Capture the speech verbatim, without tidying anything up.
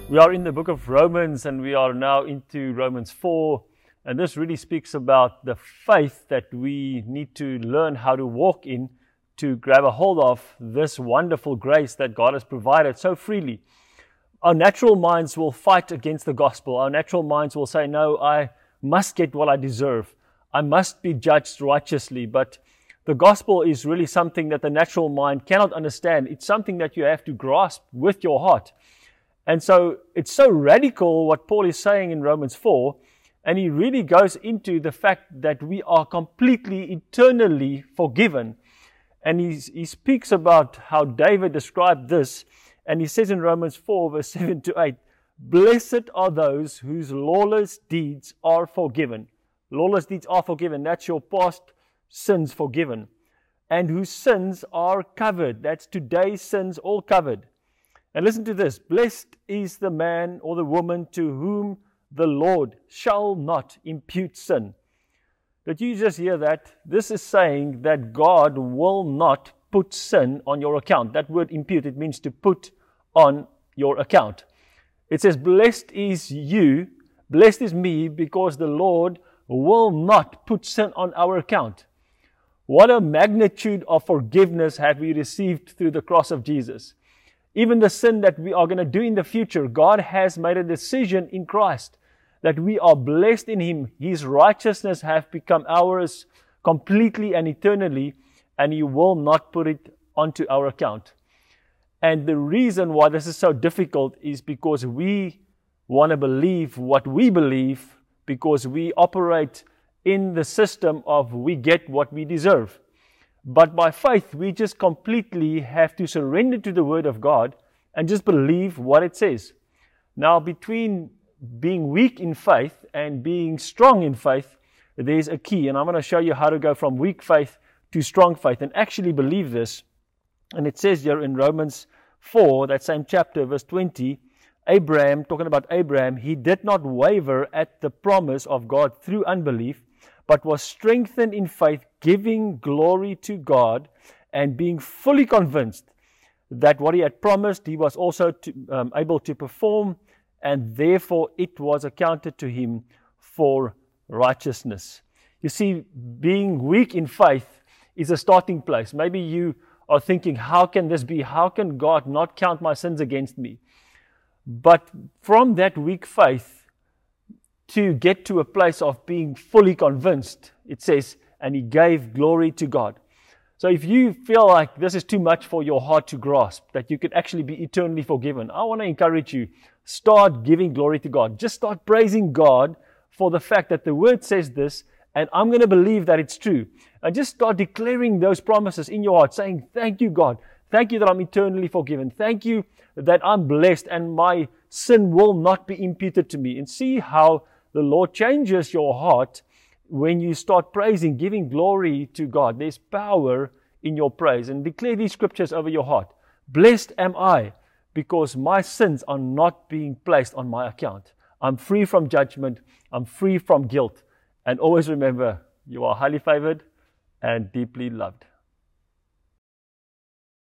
We are in the book of Romans, and we are now into Romans four, and this really speaks about the faith that we need to learn how to walk in to grab a hold of this wonderful grace that God has provided so freely. Our natural minds will fight against the gospel. Our natural minds will say, no, I must get what I deserve. I must be judged righteously. But the gospel is really something that the natural mind cannot understand. It's something that you have to grasp with your heart. And so it's so radical what Paul is saying in Romans four, and he really goes into the fact that we are completely, eternally forgiven. And he, he speaks about how David described this, and he says in Romans four, verse seven to eight, "Blessed are those whose lawless deeds are forgiven." Lawless deeds are forgiven. That's your past sins forgiven. "And whose sins are covered." That's today's sins all covered. And listen to this. "Blessed is the man or the woman to whom the Lord shall not impute sin." Did you just hear that? This is saying that God will not put sin on your account. That word impute, it means to put on your account. It says, blessed is you, blessed is me, because the Lord will not put sin on our account. What a magnitude of forgiveness have we received through the cross of Jesus. Even the sin that we are going to do in the future, God has made a decision in Christ that we are blessed in Him. His righteousness have become ours completely and eternally, and He will not put it onto our account. And the reason why this is so difficult is because we want to believe what we believe, because we operate in the system of we get what we deserve. But by faith, we just completely have to surrender to the Word of God and just believe what it says. Now, between being weak in faith and being strong in faith, there's a key. And I'm going to show you how to go from weak faith to strong faith and actually believe this. And it says here in Romans four, that same chapter, verse twenty, Abraham, talking about Abraham, he did not waver at the promise of God through unbelief, but was strengthened in faith, giving glory to God, and being fully convinced that what he had promised, he was also to, um, able to perform, and therefore it was accounted to him for righteousness. You see, being weak in faith is a starting place. Maybe you are thinking, how can this be? How can God not count my sins against me? But from that weak faith, to get to a place of being fully convinced, it says, and he gave glory to God. So if you feel like this is too much for your heart to grasp, that you could actually be eternally forgiven, I want to encourage you, start giving glory to God. Just start praising God for the fact that the Word says this, and I'm going to believe that it's true. And just start declaring those promises in your heart, saying, thank you, God. Thank you that I'm eternally forgiven. Thank you that I'm blessed and my sin will not be imputed to me. And see how the Lord changes your heart when you start praising, giving glory to God. There's power in your praise. And declare these scriptures over your heart. Blessed am I, because my sins are not being placed on my account. I'm free from judgment. I'm free from guilt. And always remember, you are highly favored and deeply loved.